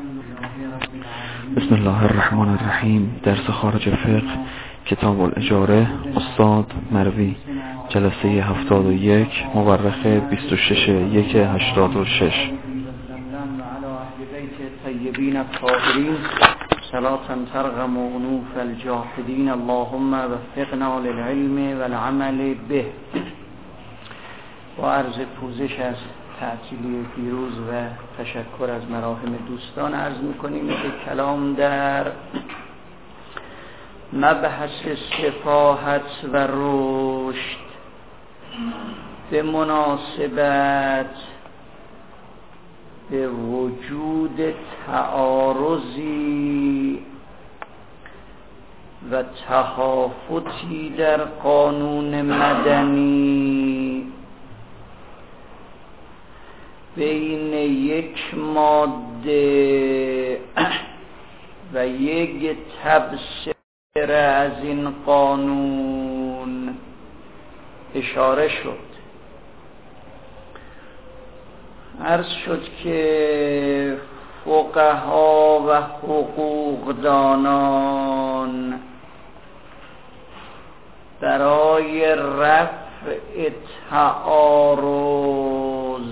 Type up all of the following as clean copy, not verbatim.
بسم الله الرحمن الرحیم. درس خارج فقه، کتاب الاجاره، استاد مروی، جلسه 71، مورخ 26/1/86. طیبین الطاهرین صلاة ترغم انوف الجاحدین اللهم وفقنا للعلم والعمل به. با عرض پوزش از تعطیلی پیروز و تشکر از مراهم دوستان عرض میکنیم که کلام در مبحث سفاهت و رشد به مناسبت به وجود تعارضی و تهافتی در قانون مدنی بین یک ماده و یک تبصره از این قانون اشاره شد. عرض شد که فقها و حقوقدانان برای رفع تعارض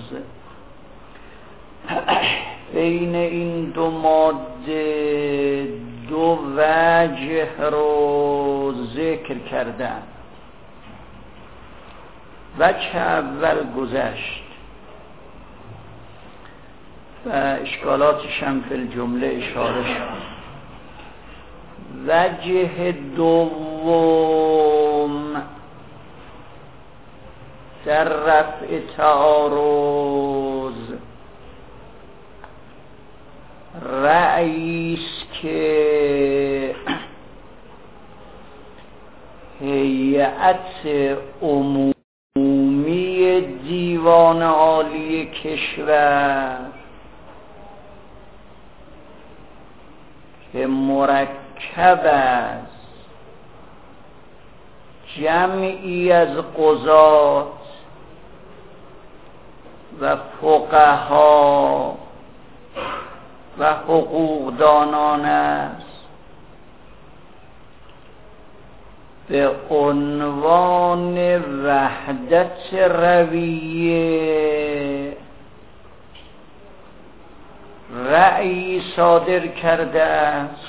بین این دو ماده دو وجه رو ذکر کردن. وجه اول گذشت و اشکالاتش هم فی الجمله اشاره شد. وجه دوم در رفع تعارض رأیست که هیئت عمومی دیوان عالی کشور که مرکب از جمعی از قضات و فقها و حقوقدانان است، به عنوان وحدت رویه رأی صادر کرده است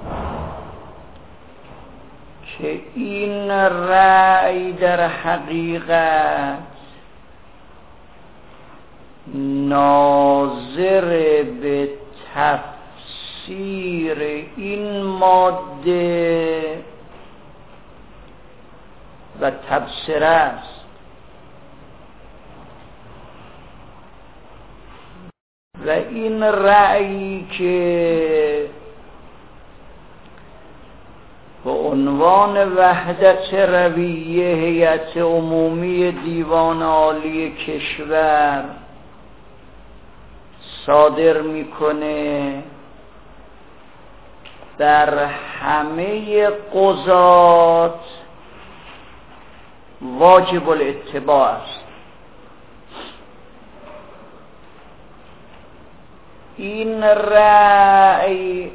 که این رأی در حقیقت ناظر به تفسیر این ماده و تبصره است و این رأی که به عنوان وحدت رویه هیئت عمومی دیوان عالی کشور صادر میکنه در همه قضات واجب الاتباع است. این رأی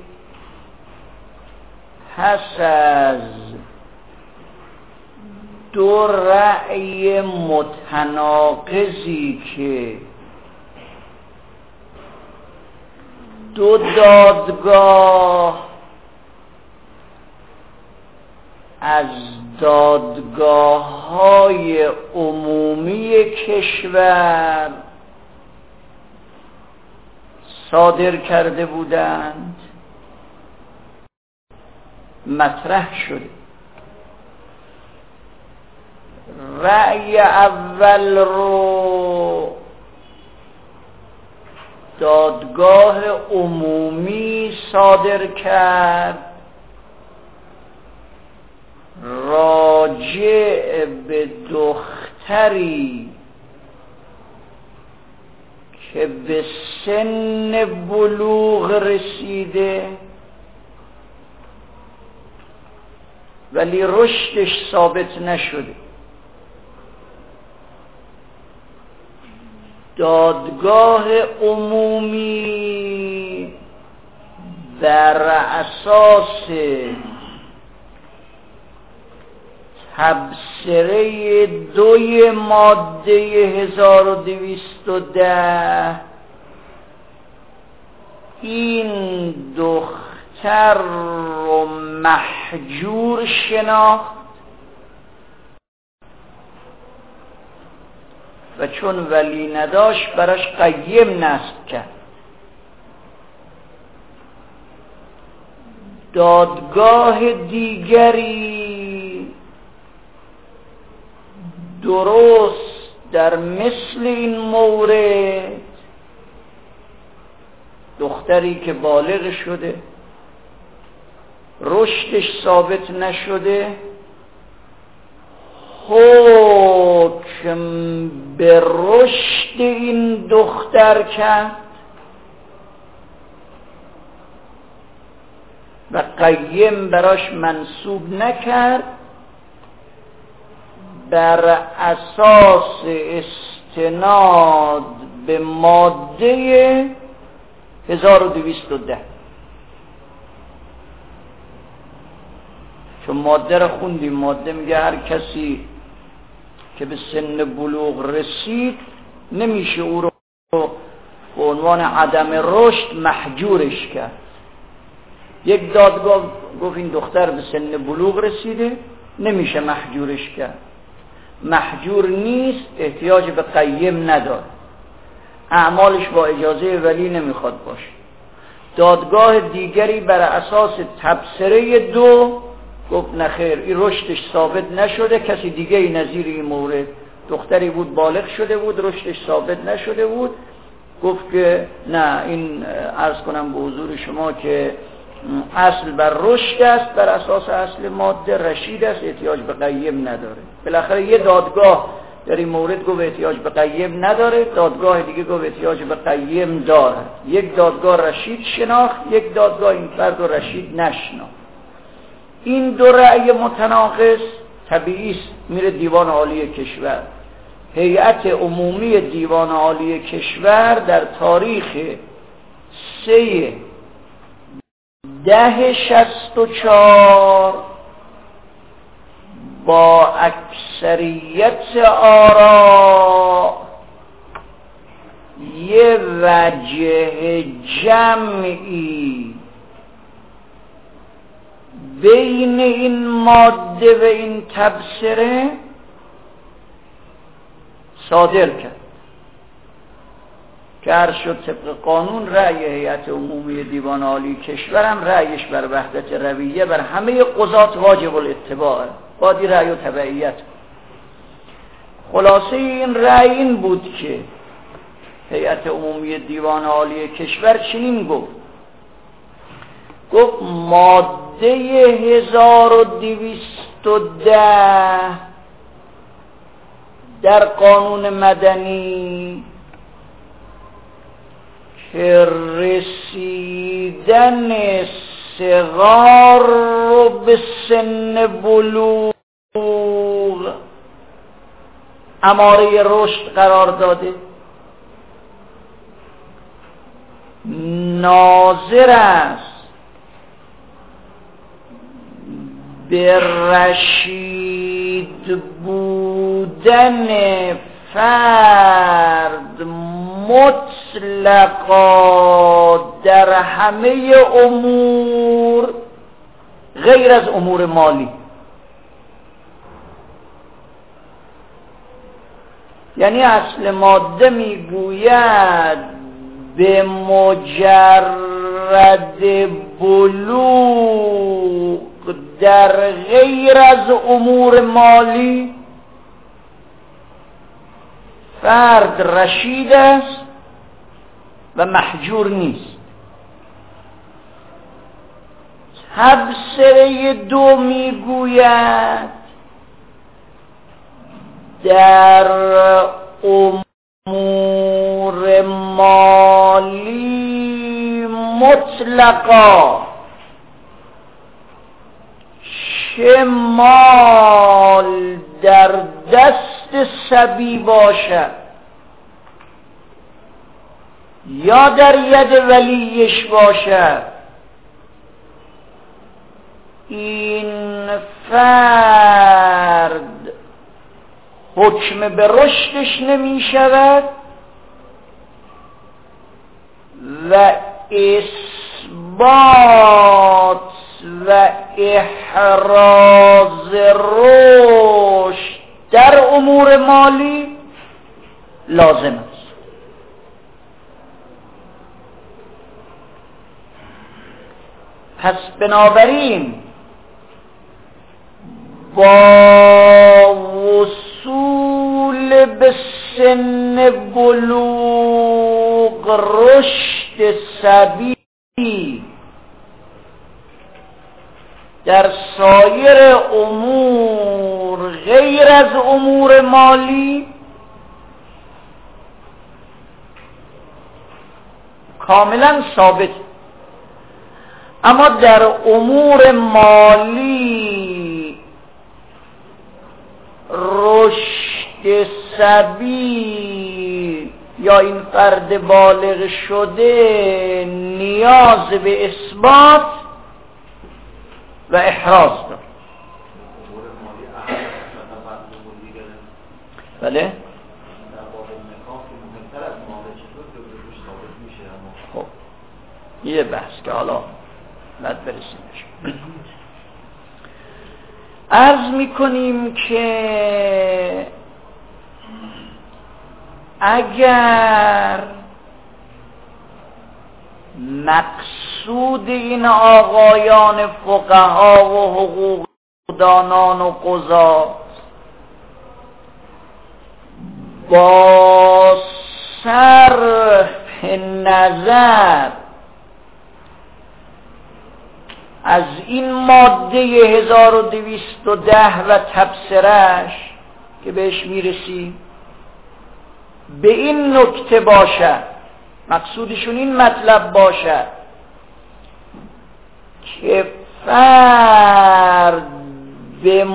پس از دو رأی متناقضی که دو دادگاه از دادگاه‌های عمومی کشور صادر کرده بودند مطرح شده. رأی اول رو دادگاه عمومی صادر کرد راجع به دختری که به سن بلوغ رسیده ولی رشدش ثابت نشده. دادگاه عمومی بر اساس تبصره 2 ماده 1210 این دختر رو محجور شناخت و چون ولی نداشت براش قیم نصب کرد. دادگاه دیگری درست در مثل این مورد دختری که بالغ شده رشدش ثابت نشده حکم به رشد این دختر کرد و قیم براش منصوب نکرد، بر اساس استناد به ماده 1210. چون ماده را خوندیم، ماده میگه هر کسی که به سن بلوغ رسید نمیشه او رو به عنوان عدم رشد محجورش کرد. یک دادگاه گفت این دختر به سن بلوغ رسیده نمیشه محجورش کرد، محجور نیست، احتیاج به قیم نداره، اعمالش با اجازه ولی نمیخواد باشه. دادگاه دیگری بر اساس تبصره 2 گفت نخیر، این رشدش ثابت نشده، کسی دیگه ای نظیر این مورد، دختری بود بالغ شده بود رشدش ثابت نشده بود، گفت که نه، این عرض کنم به حضور شما که اصل بر رشد است، بر اساس اصل ماده رشید است، احتیاج به قیم نداره. بالاخره یه دادگاه در این مورد گفت احتیاج به قیم نداره، دادگاه دیگه گفت احتیاج به قیم داره. یک دادگاه رشید شناخت، یک دادگاه این فرد رو رشید نشناخت. این دو رأی متناقض طبیعی است میره دیوان عالی کشور. هیئت عمومی دیوان عالی کشور در تاریخ 3/10/64 با اکثریت آرا یه وجه جمعی بین این ماده و این تبصره صادر کرد که عرض شد طبق قانون رأی هیئت عمومی دیوان عالی کشور هم رأیش بر وحدت رویه بر همه قضات واجب الاتباع، باید رأی و تبعیت. خلاصه این رأی این بود که هیئت عمومی دیوان عالی کشور چنین گفت ماده 1210 در قانون مدنی که رسیدن صغار رو به سن بلوغ اماره رشد قرار داده، ناظر است به رشید بودن فرد مطلقا در همه امور غیر از امور مالی. یعنی اصل ماده میگوید به مجرد بلوغ در غیر از امور مالی فرد رشید است و محجور نیست. تبصره 2 میگوید در امور مالی مطلقا چه مال در دست صبی باشد یا در ید ولیش باشد این فرد حکم به رشدش نمی شود و اثبات و احراز رشد در امور مالی لازم است. پس بنابراین با وصول به سن بلوغ رشد صبی در سایر امور غیر از امور مالی کاملا ثابت، اما در امور مالی رشد صبی یا این فرد بالغ شده نیاز به اثبات و احراز دارد. بله؟ خب یه بحث که حالا باید برسیمش. عرض میکنیم که اگر مقصود این آقایان فقها و حقوقدانان و قضات با صرف نظر از این ماده 1210 و تبصره‌اش که بهش میرسیم به این نکته باشد، مقصودشون این مطلب باشد که فرد به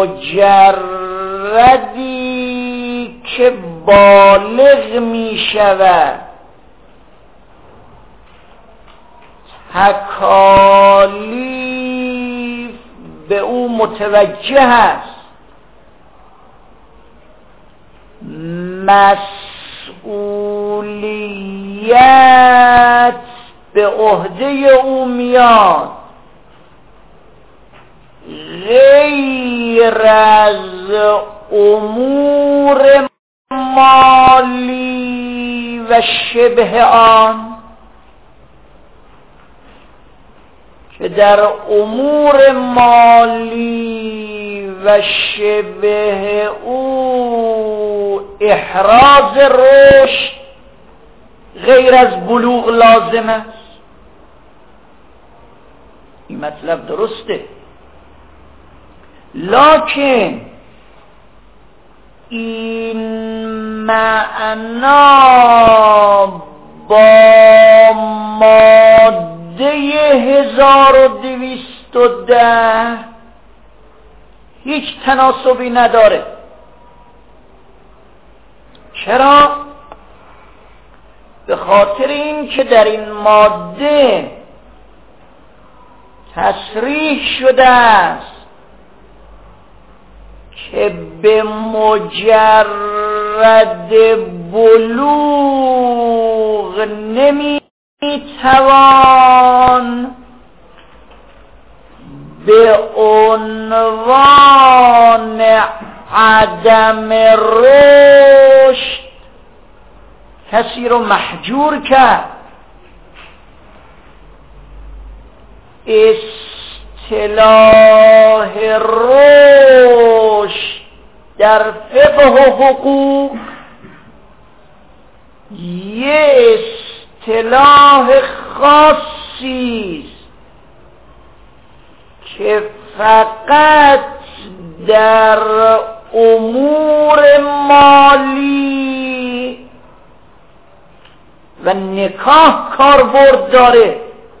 مجردی که بالغ می شود تکالیف به او متوجه است، مسئولیت به عهده او میاد، غیر از امور مالی و شبه آن که در امور مالی و شبه او احراز رشد غیر از بلوغ لازم است. این مطلب درسته، لکن این معنا با ماده 1210 هیچ تناسبی نداره. چرا؟ به خاطر این که در این ماده تصریح شده است که به مجرد بلوغ نمیتوان به عنوان عدم رشد کسی رو محجور کرد. اصطلاح رشد در فقه و حقوق یه اصطلاح خاصی است که فقط در امور مالی و نکاح کاربرد داره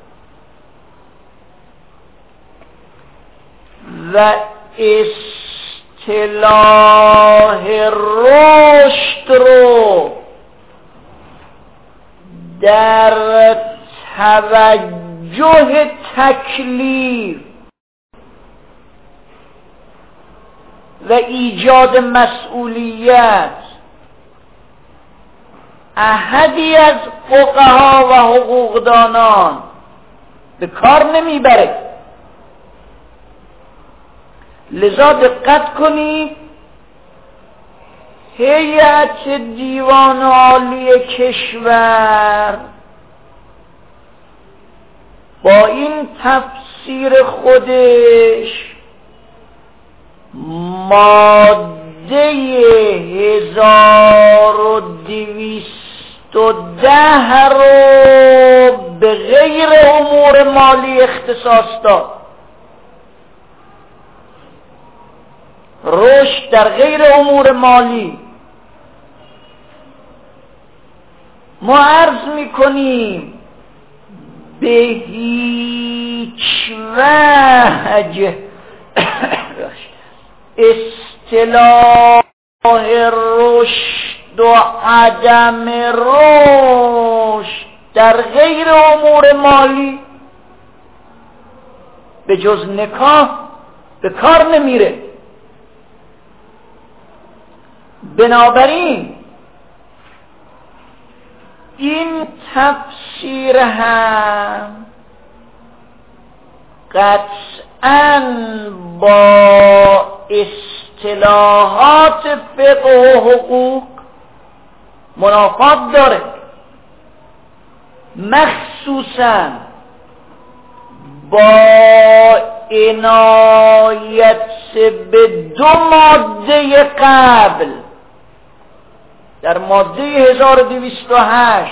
و اصطلاح رشد رو در توجه تکلیف و ایجاد مسئولیت احدی از فقها و حقوقدانان به کار نمیبره. لذا دقت کنید هیئت دیوان عالی کشور با این تفسیر خودش ماده 1210 رو به غیر امور مالی اختصاص داد. رشد در غیر امور مالی. ما عرض میکنیم به هیچ وجه اصطلاح رشد و عدم رشد در غیر امور مالی به جز نکاح به کار نمیره. بنابراین این تفسیر هم قطعاً با اصطلاحات فقه و حقوق منافات داره، مخصوصاً با عنایت به دو ماده قبل. در ماده 1208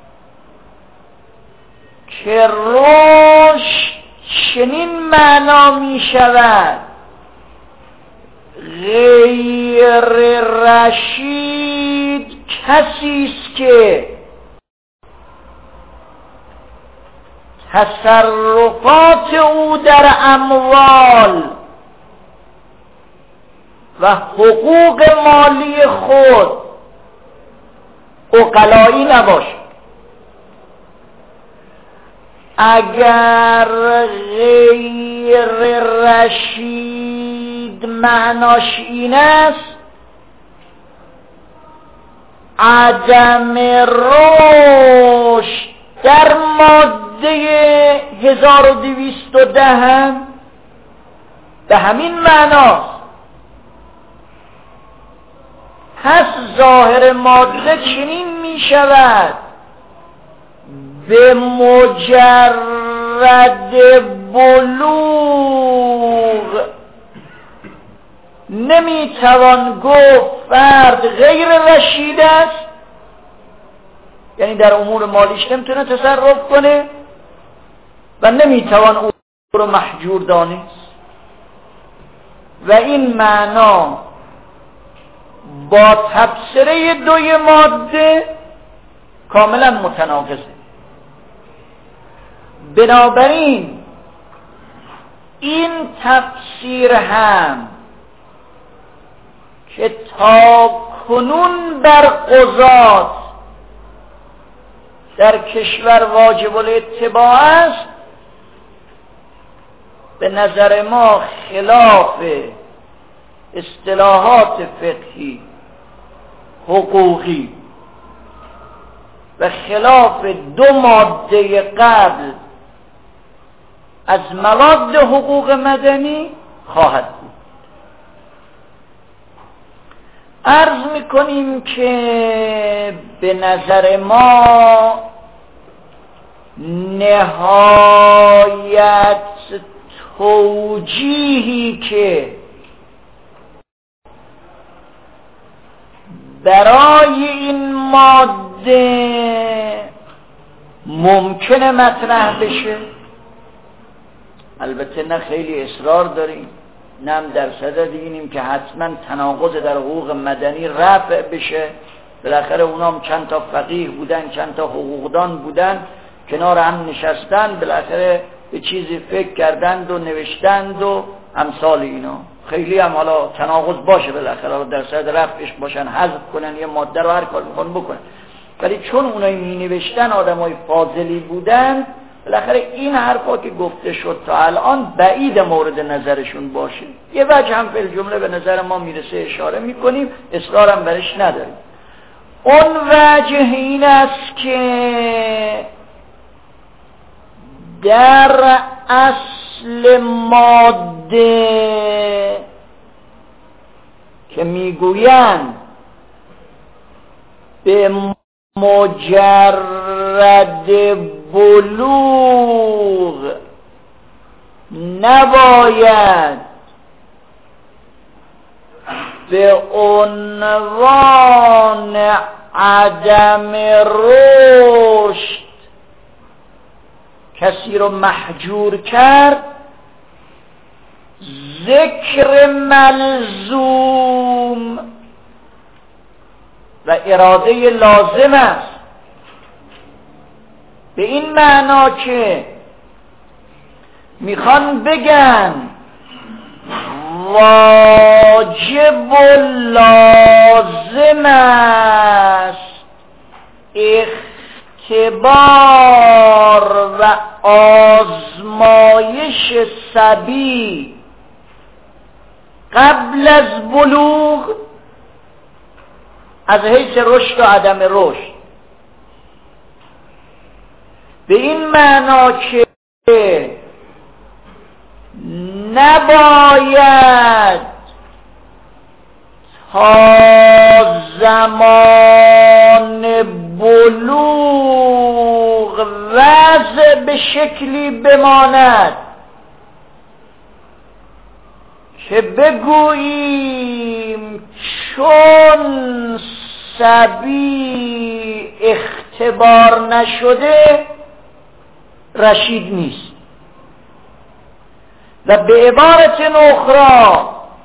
که رشد چنین معنا می شود غیر رشید کسی است که تصرفات او در اموال و حقوق مالی خود عقلایی نباشد. اگر غیر رشید معناش این است عدم رشد در ماده 1210 هم به همین معناست. پس ظاهر ماده چنین می شود به مجرد بلوغ نمی توان گفت فرد غیر رشید است، یعنی در امور مالیش نمیتونه تصرف کنه و نمی توان او رو محجور دانست و این معنا با تفسیره دوی ماده کاملا متناقضه. بنابراین این تفسیر هم که تا کنون بر قضات در کشور واجب الاتباع است به نظر ما خلاف اصطلاحات فقهی حقوقی و خلاف دو ماده قبل از مواد حقوق مدنی خواهد بود. عرض میکنیم که به نظر ما نهایت توجیهی که برای این ماده ممکنه مطرح بشه، البته نه خیلی اصرار داریم نه هم در صدد اینیم که حتما تناقض در حقوق مدنی رفع بشه. بالاخره اونام چند تا فقیه بودن، چند تا حقوقدان بودن، کنار هم نشستن، بالاخره به چیزی فکر کردند و نوشتند و امثال اینا. خیلی هم حالا تناقض باشه بالاخره در صدد رفعش باشن، حذف کنن یه ماده رو هر کار میخوان بکنن، ولی چون اونایی می نوشتن آدمای فاضلی بودن بالاخره این حرفا که گفته شد تا الان بعید مورد نظرشون باشه. یه وجه هم فی جمله به نظر ما میرسه اشاره میکنیم، اصرارم برش نداریم. اون وجه این است که در اصل ماده که میگویند به مجرد بلوغ نباید به عنوان عدم رشد کسی رو محجور کرد، ذکر ملزوم و اراده لازم است. به این معنا که میخوان بگن واجب و لازم است اختبار و آزمایش صبی قبل از بلوغ از حیث رشد و عدم رشد. به این معنا که نباید تا زمان بلوغ وضع به شکلی بماند که بگوییم چون صبی اختبار نشده رشید نیست. و به عبارت اخرى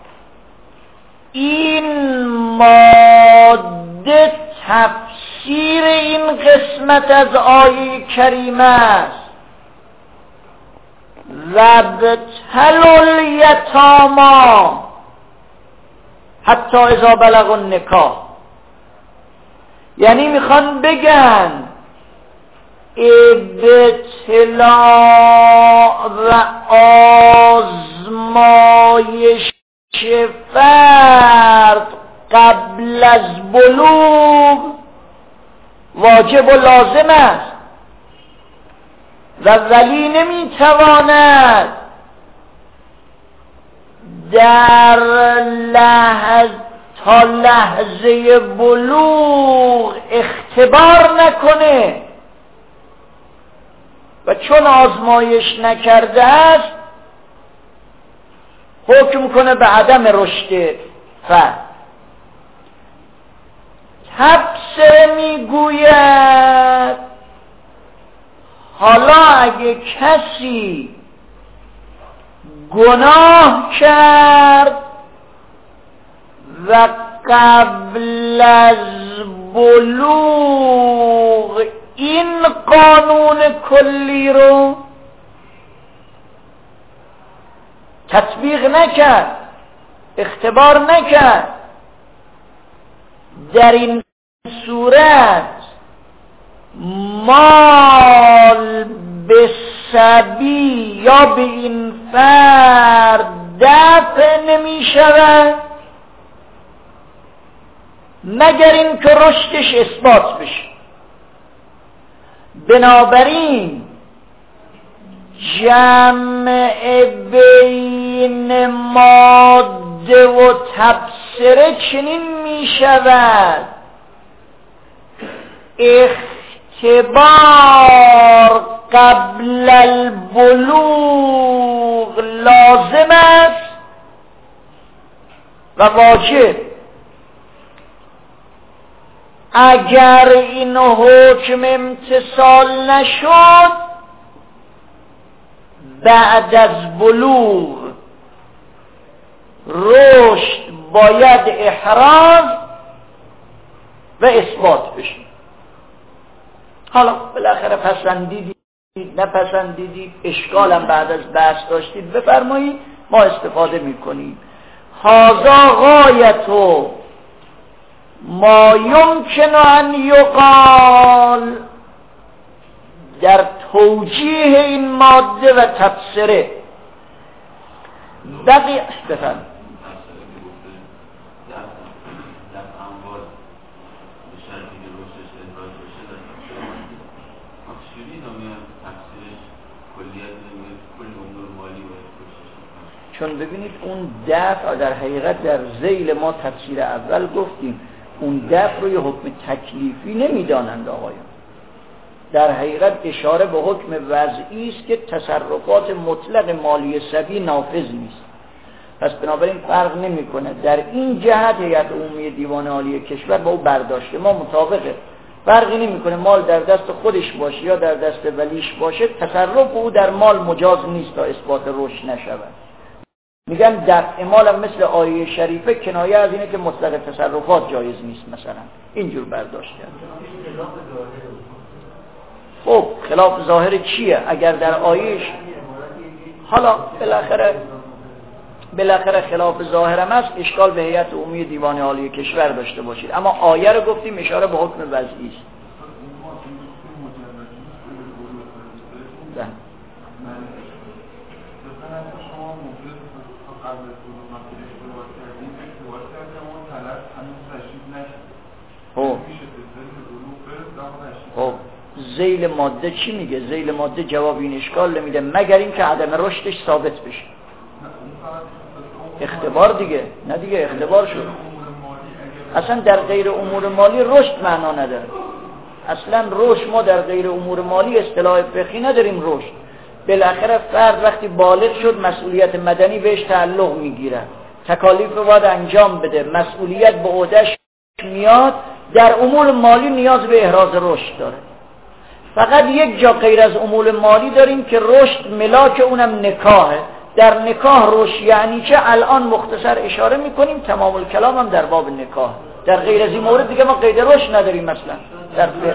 این ماده تفسیر این قسمت از آیه کریمه است: وابتلوا الیتامی حتی اذا بلغوا النکاح. یعنی میخوان بگن ابتلاء و آزمایش فرد قبل از بلوغ واجب و لازم است و ولی نمیتواند در تا لحظه بلوغ اختبار نکنه و چون آزمایش نکرده است حکم کنه به عدم رشد فرد. تبصره میگوید حالا اگه کسی گناه کرد و قبل از بلوغ این قانون کلی رو تطبیق نکرد، اختبار نکرد، در این صورت مال به صبی یا به این فرد دفع نمی شود مگر این که رشدش اثبات بشه. بنابراین جمع بین ماده و تبصره چنین می شود: اختبار قبل البلوغ لازم است و واجب. اگر این حکم امتثال نشد بعد از بلوغ رشد باید احراز و اثبات بشه. حالا بالاخره پسندیدید نپسندیدید اشکالم بعد از بحث داشتید بفرمایید، ما استفاده میکنیم. هذا غایت ما یمکن ان یقال در توجیه این ماده و تبصره. بقیه بفرم چون ببینید اون دفع در حقیقت در ذیل ما تفسیر اول گفتیم اون دفع رو یه حکم تکلیفی نمیدانند آقایان. در حقیقت اشاره به حکم وضعی است که تصرفات مطلق مالی سبی نافذ نیست. پس بنابراین فرق نمیکنه. در این جهت هیئت عمومی دیوان عالی کشور با او برداشته ما مطابقه. فرقی نمیکنه مال در دست خودش باشه یا در دست ولیش باشه، تصرف او در مال مجاز نیست تا اثبات رشد نشود. میگن دفع مال هم مثل آیه شریفه کنایه از اینه که مطلق تصرفات جایز نیست، مثلا اینجور برداشت کرد. خب خلاف ظاهر چیه؟ اگر در آیهش حالا بالاخره خلاف ظاهر هم هست، اشکال به هیئت عمومی دیوان عالی کشور داشته باشید، اما آیه رو گفتیم اشاره به حکم وضعی است. خب ذیل ماده چی میگه؟ ذیل ماده جواب این اشکال نمیده مگر اینکه عدم رشدش ثابت بشه. اختبار دیگه، نه دیگه اختبار شد. اصلا در غیر امور مالی رشد معنا نداره. اصلا رشد ما در غیر امور مالی اصطلاح فقهی نداریم. رشد بالاخره فرد وقتی بالغ شد مسئولیت مدنی بهش تعلق میگیره، تکالیف رو باید انجام بده، مسئولیت به عهده‌اش میاد. در امور مالی نیاز به احراز رشد داره. فقط یک جا غیر از امور مالی داریم که رشد ملاک اونم نکاحه. در نکاح رشد یعنی چه؟ الان مختصر اشاره میکنیم، تمام الکلام هم در باب نکاح. در غیر از این مورد دیگه ما قید رشد نداریم. مثلا در فقه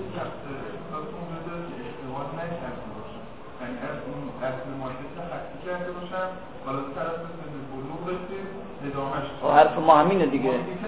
حرف ما همینه دیگه.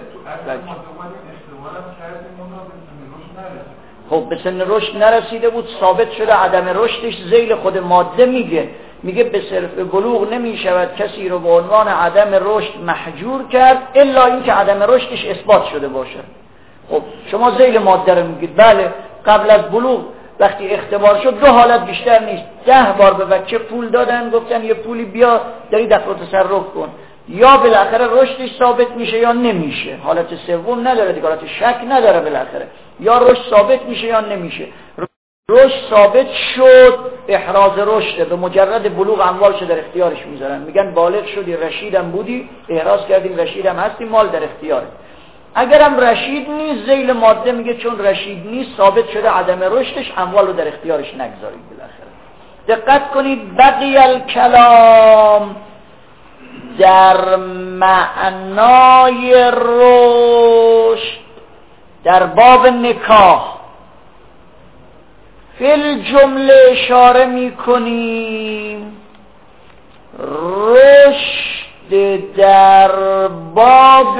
خب به سن رشد نرسیده بود، ثابت شده عدم رشدش. ذیل خود ماده میگه به صرف بلوغ نمی شود کسی رو به عنوان عدم رشد محجور کرد الا اینکه عدم رشدش اثبات شده باشه. خب شما ذیل ماده رو میگید بله قبل از بلوغ وقتی اختبار شد 2 حالت بیشتر نیست، 10 بار به بچه پول دادن، گفتن یه پولی بیا داری دفع و تصرف کن، یا بالاخره رشدش ثابت میشه یا نمیشه. حالت سوم نداره دیگه، حالت شک نداره. بالاخره یا رشد ثابت میشه یا نمیشه. رشد ثابت شد، احراز رشد به مجرد بلوغ اموالش در اختیارش میذارن، میگن بالغ شدی، رشیدم بودی، احراز کردیم، رشیدم هستی، مال در اختیاره. اگرم رشید نیست، ذیل ماده میگه چون رشید نیست ثابت شده عدم رشدش، اموال رو در اختیارش نگذارید. بالاخره دقت کنید، بقی الکلام در معنای رشد در باب نکاح فی الجمله اشاره میکنیم. رشد در باب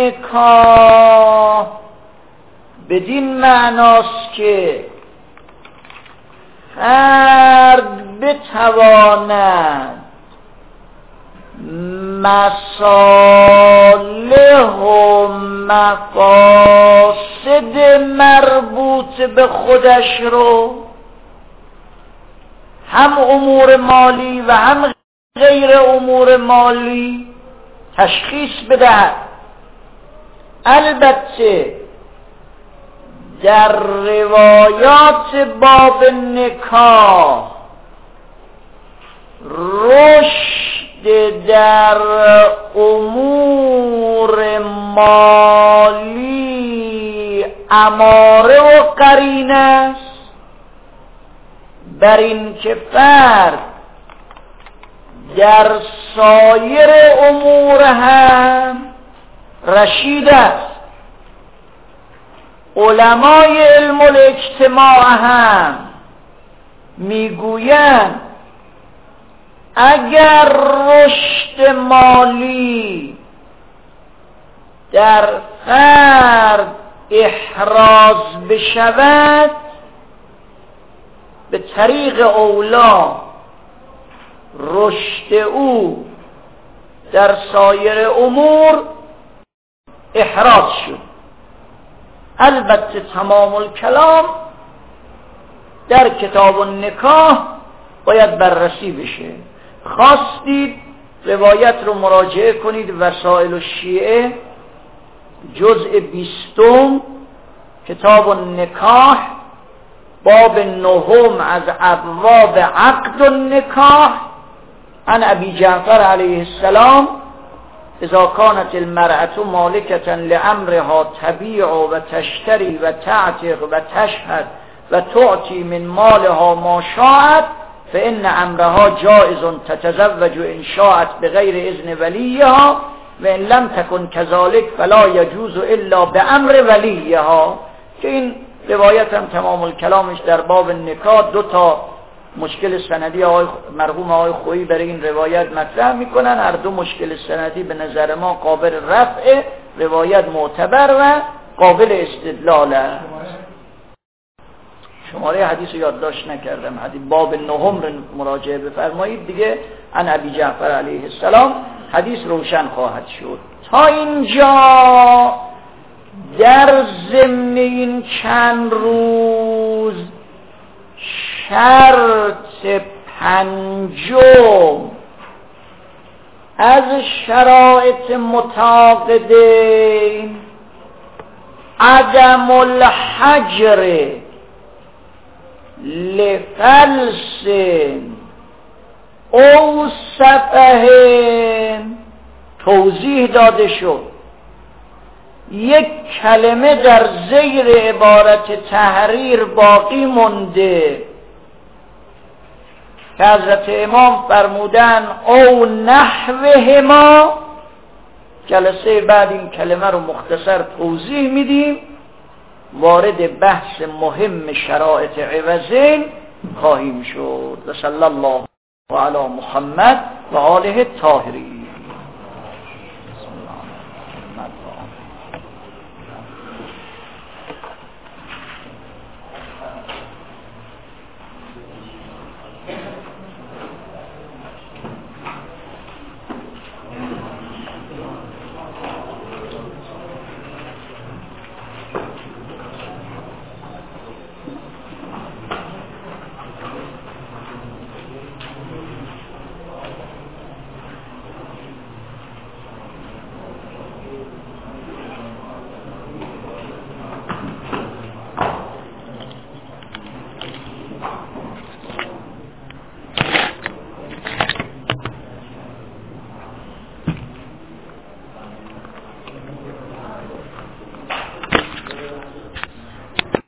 نکاح بدین معناست که فرد بتواند مصالح و مقاصد مربوط به خودش رو، هم امور مالی و هم غیر امور مالی، تشخیص بدهد. البته در روایات باب نکاح رشد در امور مالی اماره و قرینه است بر این که فرد در سایر امور هم رشید است. علمای علم الاجتماع هم میگویند اگر رشد مالی در فرد احراز بشود، به طریق اولا رشد او در سایر امور احراز شد. البته تمام الکلام در کتاب النکاح باید بررسی بشه. خواستید روایت رو مراجعه کنید، وسائل الشیعه جزء 20 کتاب النکاح باب 9 از ابواب عقد النکاح عن ابی جعفر علیه السلام اذا كانت المرأة مالكة لأمرها تبيع و تشتري و تعتق و تشهد و تعطي من مالها ما شاءت فإن أمرها جائز تتزوج إن شاءت بغير إذن وليها وإن لم تكن كذلك فلا يجوز إلا بأمر وليها. که این روایت هم تمام الکلامش در باب نکاح 2 مشکل سندی مرحوم آقای خویی برای این روایت مطرح میکنن. هر 2 مشکل سندی به نظر ما قابل رفع، روایت معتبر و قابل استدلال است. شماره حدیث رو یادداشت نکردم، حدیث باب 9 رو مراجعه بفرمایید دیگه. عن ابی جعفر علیه السلام حدیث روشن خواهد شد. تا اینجا در ضمن این چند روز شرط 5 از شرایط متعاقدین عدم الحجر لفلس او سفه توضیح داده شد. یک کلمه در زیر عبارت تحریر باقی مونده که حضرت امام فرمودن او نحوهما. جلسه بعد این کلمه رو مختصر توضیح میدیم، وارد بحث مهم شرایط عوضین خواهیم شد. و صلی الله علی محمد و آله الطاهرین.